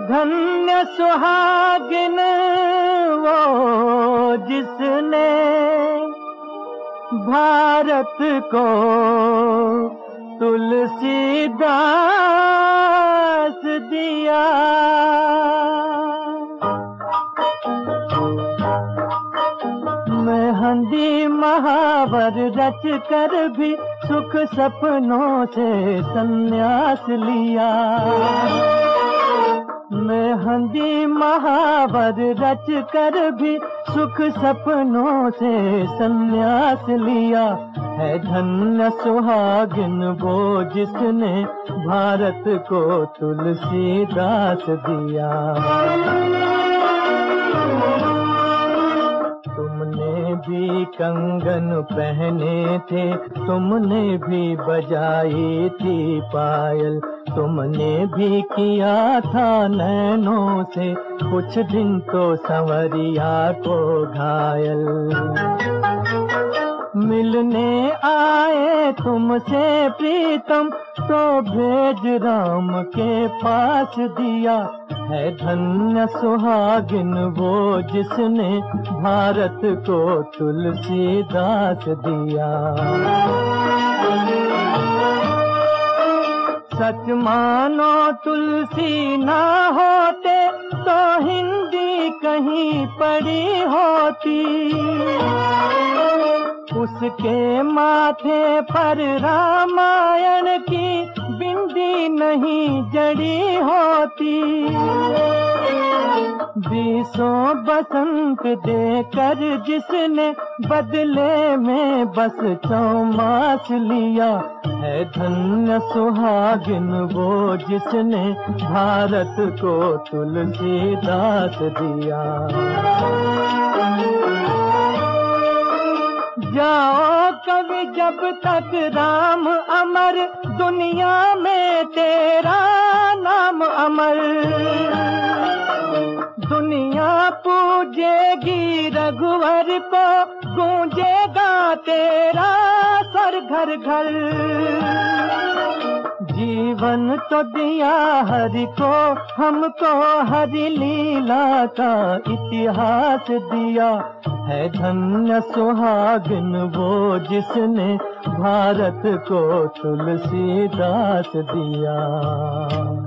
धन्य सुहागिन वो जिसने भारत को तुलसीदास दिया। मेहंदी महावर रच कर भी सुख सपनों से संन्यास लिया। मेहंदी महावर रच कर भी सुख सपनों से संन्यास लिया। है धन्य सुहागिन वो जिसने भारत को तुलसीदास दिया। तुमने भी कंगन पहने थे, तुमने भी बजाई थी पायल, तुमने भी किया था नैनों से कुछ दिन तो संवरिया को घायल। मिलने आए तुमसे प्रीतम तो भेज राम के पास दिया। है धन्य सुहागिन वो जिसने भारत को तुलसीदास दिया। सच मानो तुलसी ना होते तो हिंदी कहीं पड़ी होती। उसके माथे पर रामायण की बिंदी नहीं जड़ी होती। बीसों बसंत देकर जिसने बदले में बस 4 मास लिया। है धन्य सुहागिन वो जिसने भारत को तुलसीदास दिया। जाओ कवि जब तक राम अमर, दुनिया में तेरा नाम अमर। दुनिया पूजेगी रघुवर को, गूंजेगा तेरा स्वर घर घर। जीवन तो दिया हरि को, हमको हरि लीला का इतिहास दिया। है धन्य सुहागिन वो जिसने भारत को तुलसीदास दिया।